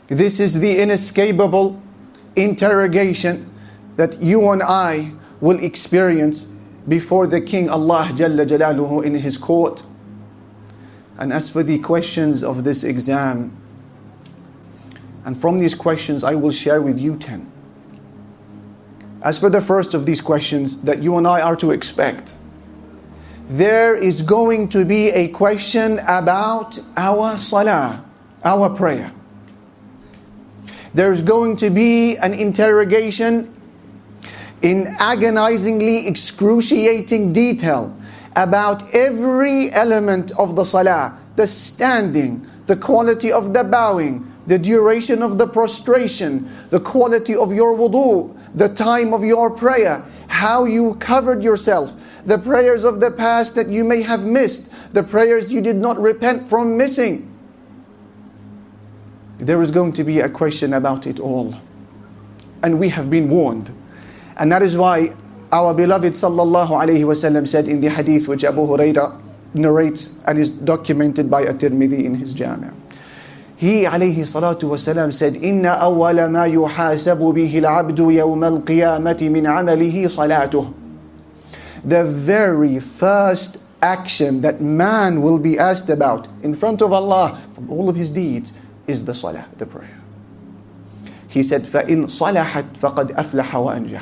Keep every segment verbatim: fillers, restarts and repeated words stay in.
This is the inescapable interrogation that you and I will experience before the King Allah Jalla Jalaluhu in His court. And as for the questions of this exam, and from these questions I will share with you ten. As for the first of these questions that you and I are to expect, there is going to be a question about our salah, our prayer. There's going to be an interrogation in agonizingly excruciating detail about every element of the salah, the standing, the quality of the bowing, the duration of the prostration, the quality of your wudu, the time of your prayer, how you covered yourself, the prayers of the past that you may have missed, the prayers you did not repent from missing. There is going to be a question about it all. And we have been warned. And that is why our beloved sallallahu alayhi wasallam said in the hadith which Abu Hurairah narrates and is documented by At-Tirmidhi in his Jami'. He alayhi salatu wasalam said, "Inna awwala ma yuhasabu bihi al-'abdu yawm al-qiyamati min 'amalihi salatuh." The very first action that man will be asked about in front of Allah from all of his deeds is the salah, the prayer. He said, فَإِنْ صَلَحَتْ فَقَدْ أَفْلَحَ وَأَنْجَحَ.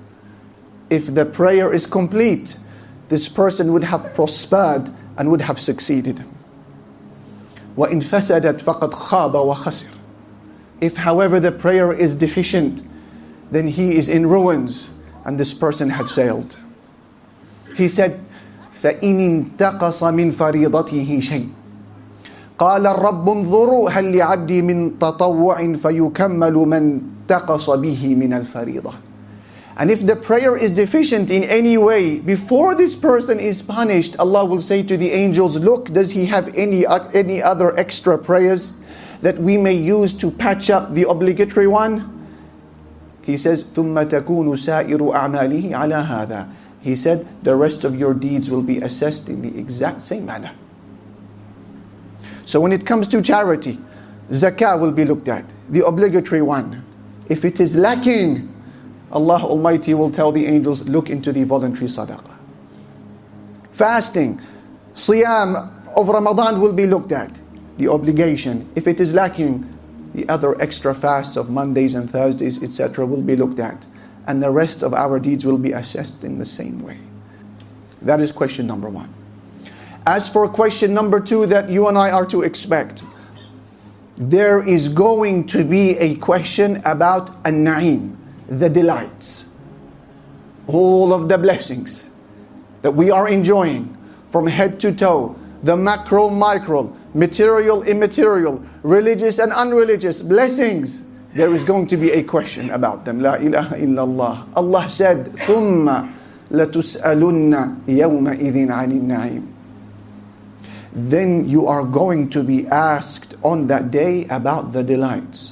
If the prayer is complete, this person would have prospered and would have succeeded. وَإِنْ فَسَدَتْ فَقَدْ خَابَ وَخَسِرَ. If, however, the prayer is deficient, then he is in ruins and this person had failed. He said, فَإِنْ انْتَقَصَ مِنْ فَرِيضَتِهِ شَيْءٍ قال الرب انظروا هل لعبدي من تطوع فيكمل من تقص به من الفريضة. And if the prayer is deficient in any way, before this person is punished, Allah will say to the angels, look, does he have any, any other extra prayers that we may use to patch up the obligatory one? He says, ثُمَّ تَكُونُ سَائِرُ أَعْمَالِهِ عَلَى هَذَا. He said, the rest of your deeds will be assessed in the exact same manner. So when it comes to charity, zakah will be looked at, the obligatory one. If it is lacking, Allah Almighty will tell the angels, look into the voluntary sadaqah. Fasting, siyam of Ramadan will be looked at, the obligation. If it is lacking, the other extra fasts of Mondays and Thursdays, et cetera will be looked at. And the rest of our deeds will be assessed in the same way. That is question number one. As for question number two that you and I are to expect, there is going to be a question about an-na'im, the delights. All of the blessings that we are enjoying from head to toe, the macro, micro, material, immaterial, religious and unreligious blessings. There is going to be a question about them. La ilaha illallah. Allah said, ثُمَّ لَتُسْأَلُنَّ يَوْمَئِذٍ عَنِ النَّعِيمِ. Then you are going to be asked on that day about the delights.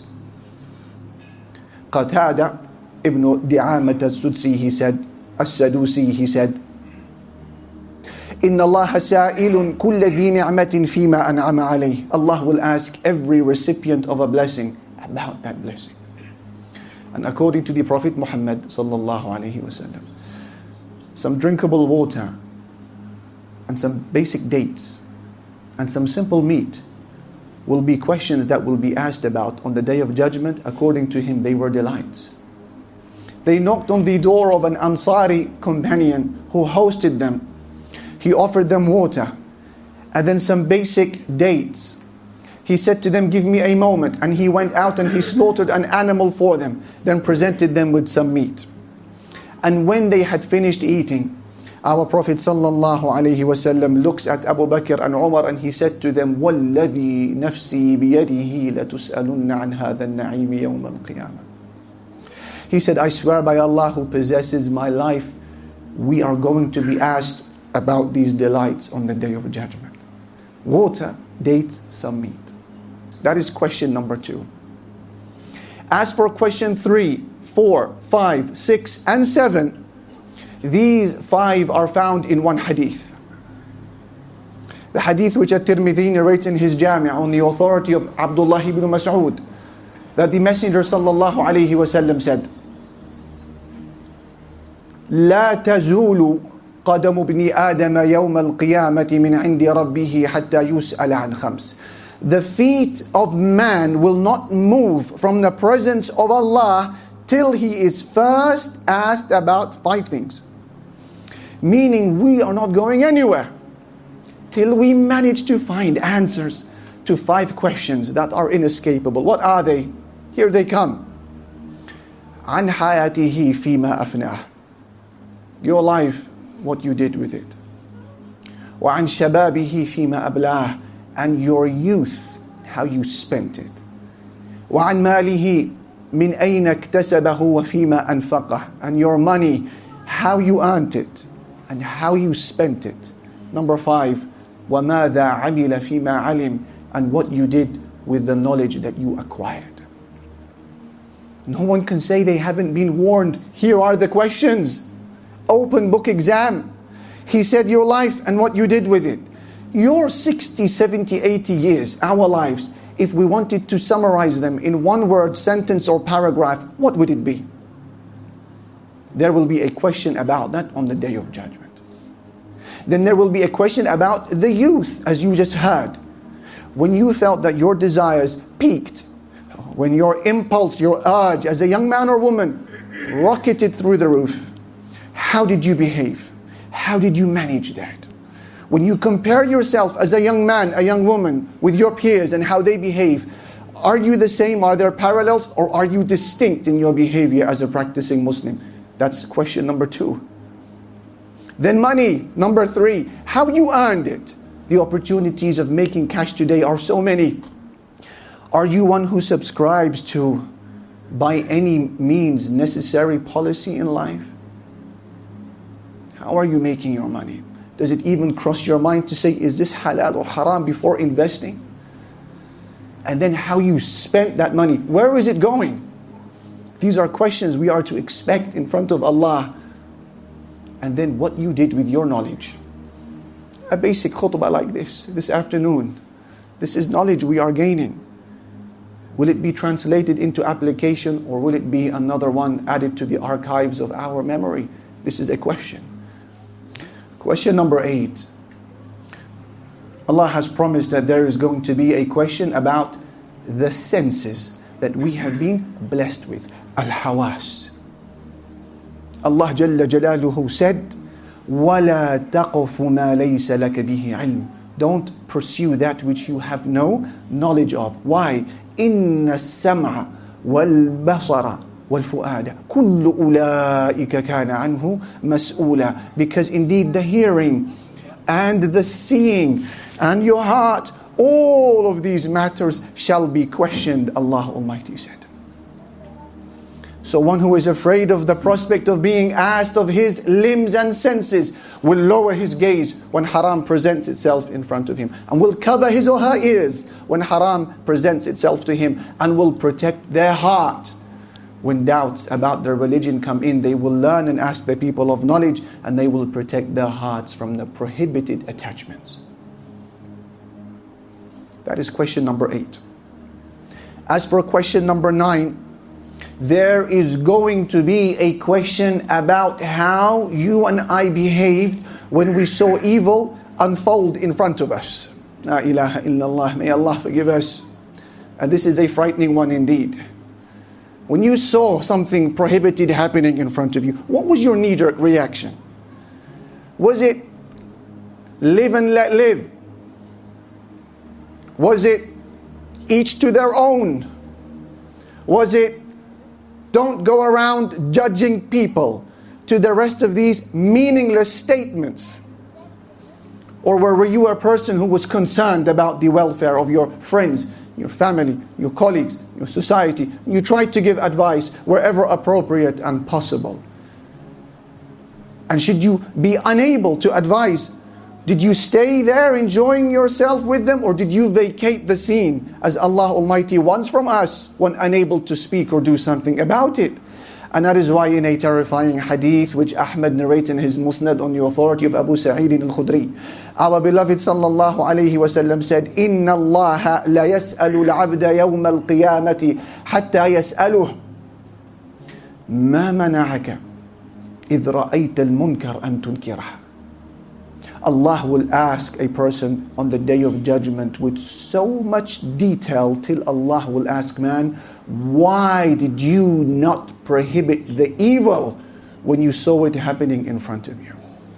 Qatada ibn Di'amat al-Sudsi, he said, As-Sadusi, he said, Inna Allah sa'ilun kulla dhi ni'matin fima an'ama alayh. Allah will ask every recipient of a blessing about that blessing. And according to the Prophet Muhammad sallallahu alayhi wasallam, some drinkable water and some basic dates and some simple meat will be questions that will be asked about on the day of judgment. According to him, they were delights. They knocked on the door of an Ansari companion who hosted them. He offered them water and then some basic dates. He said to them, give me a moment. And he went out and he slaughtered an animal for them, then presented them with some meat. And when they had finished eating, our Prophet sallallahu alaihi wasallam looks at Abu Bakr and Umar and he said to them, وَالَّذِي نَفْسِي بِيَدِهِ لَتُسْأَلُنَّ عَنْ هَذَا النَّعِيمِ يَوْمَ الْقِيَامَةِ. He said, I swear by Allah who possesses my life, we are going to be asked about these delights on the day of judgment. Water, dates, some meat. That is question number two. As for question three, four, five, six, and seven, these five are found in one hadith. The hadith which At-Tirmidhi narrates in his Jami' on the authority of Abdullah ibn Mas'ud. that the Messenger sallallahu alayhi wasallam said, لا تزول قدم ابن آدم يوم القيامة من عند ربه حتى يسأل عن خمس. The feet of man will not move from the presence of Allah till he is first asked about five things. Meaning we are not going anywhere till we manage to find answers to five questions that are inescapable. What are they? Here they come. عن حياته فيما أفناه. Your life, what you did with it. وعن شبابه فيما أبلاه. And your youth, how you spent it. وعن ماله من أين اكتسبه وفيما أنفقه. And your money, how you earned it and how you spent it. Number five, وماذا عمل فيما علم. And what you did with the knowledge that you acquired. No one can say they haven't been warned. Here are the questions. Open book exam. He said your life and what you did with it. Your sixty, seventy, eighty years, our lives, if we wanted to summarize them in one word, sentence or paragraph, what would it be? There will be a question about that on the Day of Judgment. Then there will be a question about the youth, as you just heard. When you felt that your desires peaked, when your impulse, your urge as a young man or woman rocketed through the roof, how did you behave? How did you manage that? When you compare yourself as a young man, a young woman with your peers and how they behave, are you the same? Are there parallels? Or are you distinct in your behavior as a practicing Muslim? That's question number two. Then money, number three. How you earned it. The opportunities of making cash today are so many. Are you one who subscribes to, by any means necessary, policy in life? How are you making your money? Does it even cross your mind to say, is this halal or haram before investing? And then how you spent that money. Where is it going? These are questions we are to expect in front of Allah. And then what you did with your knowledge. A basic khutbah like this, this afternoon. This is knowledge we are gaining. Will it be translated into application, or will it be another one added to the archives of our memory? This is a question. Question number eight. Allah has promised that there is going to be a question about the senses that we have been blessed with. Al-Hawas. Allah Jalla Jalaluhu said, وَلَا تَقْفُ مَا لَيْسَ لَكَ بِهِ عِلْمٍ. Don't pursue that which you have no knowledge of. Why? إِنَّ السَّمْعَ وَالْبَصَرَ وَالْفُؤَادَ كُلُّ أُولَٰئِكَ كَانَ عَنْهُ مَسْئُولًا. Because indeed the hearing and the seeing and your heart, all of these matters shall be questioned, Allah Almighty said. So one who is afraid of the prospect of being asked of his limbs and senses will lower his gaze when haram presents itself in front of him, and will cover his or her ears when haram presents itself to him, and will protect their heart. When doubts about their religion come in, they will learn and ask the people of knowledge, and they will protect their hearts from the prohibited attachments. That is question number eight. As for question number nine, there is going to be a question about how you and I behaved when we saw evil unfold in front of us. La ilaha illallah, may Allah forgive us. And this is a frightening one indeed. When you saw something prohibited happening in front of you, what was your knee-jerk reaction? Was it live and let live? Was it each to their own? Was it don't go around judging people, to the rest of these meaningless statements? Or were you a person who was concerned about the welfare of your friends, your family, your colleagues, your society? You tried to give advice wherever appropriate and possible. And should you be unable to advise, did you stay there enjoying yourself with them, or did you vacate the scene as Allah Almighty wants from us when unable to speak or do something about it? And that is why in a terrifying hadith which Ahmad narrates in his Musnad on the authority of Abu Sa'id al-Khudri, our beloved sallallahu alayhi wa sallam said, إِنَّ اللَّهَ لَيَسْأَلُ الْعَبْدَ يَوْمَ الْقِيَامَةِ حتى يسأله ما منعك إذ رأيت المنكر أن تنكره. Allah will ask a person on the day of judgment with so much detail till Allah will ask man, why did you not prohibit the evil when you saw it happening in front of you?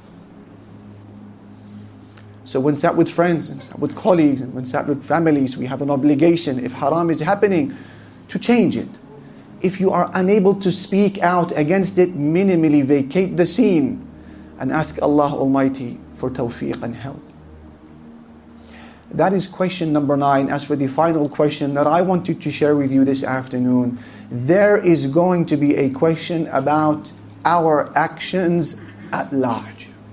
So when sat with friends, and sat with colleagues, and when sat with families, we have an obligation, if haram is happening, to change it. If you are unable to speak out against it, minimally vacate the scene and ask Allah Almighty for tawfiq and help. That is question number nine. As for the final question that I wanted to share with you this afternoon, there is going to be a question about our actions at large.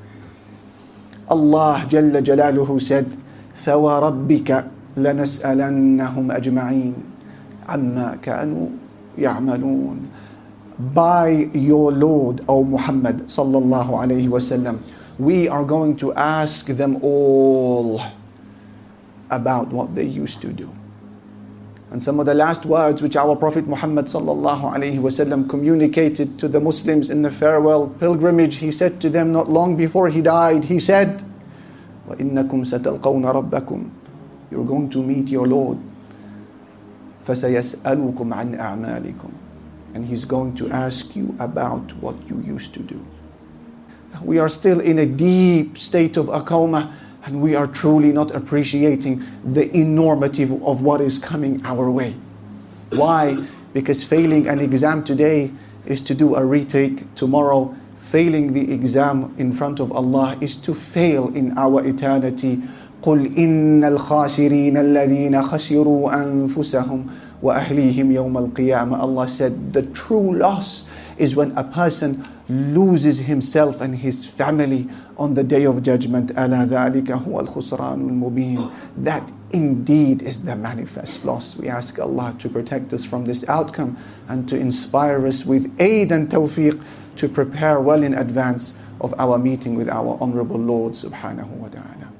Allah Jalla Jalaluhu said, فَوَرَبِّكَ لَنَسْأَلَنَّهُمْ أَجْمَعِينَ عَمَّا كَانُوا يَعْمَلُونَ. By your Lord, O Muhammad sallallahu alayhi wasallam, we are going to ask them all about what they used to do. And some of the last words which our Prophet Muhammad sallallahu alayhi wasallam communicated to the Muslims in the farewell pilgrimage, he said to them not long before he died, he said, وَإِنَّكُمْ سَتَلْقَوْنَ رَبَّكُمْ. You're going to meet your Lord. فَسَيَسْأَلُكُمْ عَنْ أَعْمَالِكُمْ. And He's going to ask you about what you used to do. We are still in a deep state of akoma, and we are truly not appreciating the enormity of what is coming our way. Why? Because failing an exam today is to do a retake tomorrow. Failing the exam in front of Allah is to fail in our eternity. قُلْ إِنَّ الْخَاسِرِينَ الَّذِينَ خَسِرُوا أَنفُسَهُمْ وَأَهْلِيهِمْ يَوْمَ الْقِيَامَةِ. Allah said, the true loss is when a person loses himself and his family on the day of judgment. أَلَا ذَلِكَ هُوَ الْخُسْرَانُ الْمُبِينُ. That indeed is the manifest loss. We ask Allah to protect us from this outcome and to inspire us with aid and tawfiq to prepare well in advance of our meeting with our honorable Lord subhanahu wa ta'ala.